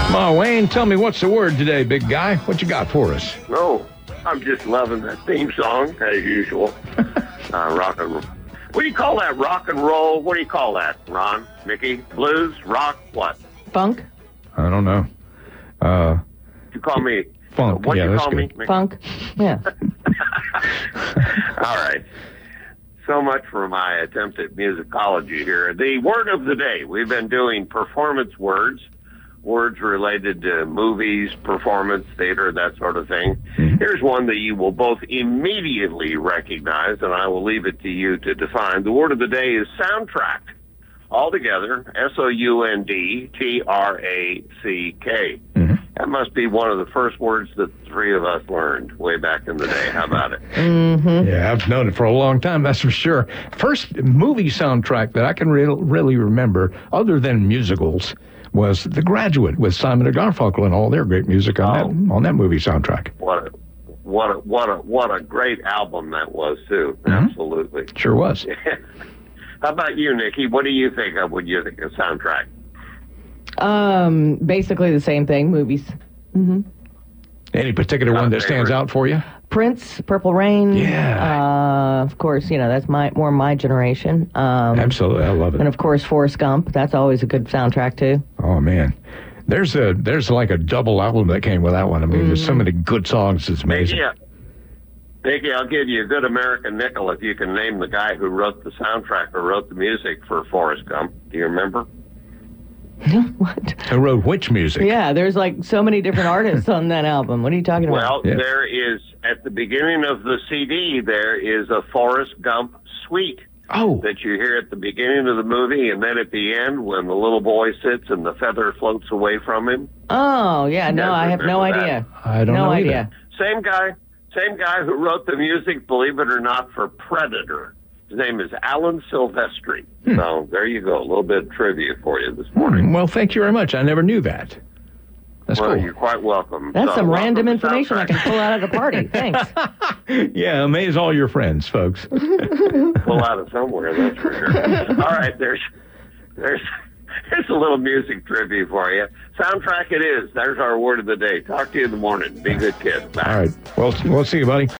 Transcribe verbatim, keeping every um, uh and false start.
Ma Wayne, tell me what's the word today, big guy? What you got for us? Oh, I'm just loving that theme song, as usual. uh, rock and roll. What do you call that? Rock and roll? What do you call that, Ron? Mickey? Blues? Rock? What? Funk? I don't know. Uh, You call me... Funk. What do Yeah, you that's call me? good. Mickey? Funk? Yeah. All right. So much for my attempt at musicology here. The word of the day. We've been doing performance words, words related to movies, performance, theater, that sort of thing. Mm-hmm. Here's one that you will both immediately recognize, and I will leave it to you to define. The word of the day is soundtrack. All together, S O U N D T R A C K. Mm-hmm. That must be one of the first words that the three of us learned way back in the day. How about it? Mm-hmm. Yeah, I've known it for a long time, that's for sure. First movie soundtrack that I can re- really remember, other than musicals, was The Graduate with Simon and Garfunkel and all their great music on, Oh. that, on that movie soundtrack. What a, what a, what a, what a great album that was, too. Mm-hmm. Absolutely. Sure was. How about you, Nikki? What do you think of when you think of soundtrack? Um, basically the same thing, movies. Mm-hmm. Any particular Not one a that stands favorite. out for you? Prince, Purple Rain. Yeah. Uh, of course, you know, that's my more my generation. Um, Absolutely, I love it. and of course, Forrest Gump. That's always a good soundtrack, too. Oh, man. There's a there's like a double album that came with that one. I mean, there's so many good songs. It's amazing. Nikki, uh, Nikki, I'll give you a good American nickel if you can name the guy who wrote the soundtrack or wrote the music for Forrest Gump. Do you remember? What? Who wrote which music? Yeah, there's like so many different artists on that album. What are you talking about? Well, Yeah. there is, at the beginning of the C D, there is a Forrest Gump suite Oh, that you hear at the beginning of the movie, and then at the end when the little boy sits and the feather floats away from him. Oh, yeah, no, guys I have no remember that? idea. I don't no know idea. Same guy, same guy who wrote the music, believe it or not, for Predator. His name is Alan Silvestri. Hmm. So there you go, a little bit of trivia for you this morning. well, thank you very much. I never knew that. That's Well, cool. you're quite welcome. That's So, some welcome random to information I can Soundtrack. pull out at a party. Thanks. Yeah, amaze all your friends, folks. Pull out of somewhere, that's for sure. All right, there's, there's, there's a little music trivia for you. Soundtrack it is. There's our word of the day. Talk to you in the morning. Be a good kid. Bye. All right. Well, we'll see you, buddy.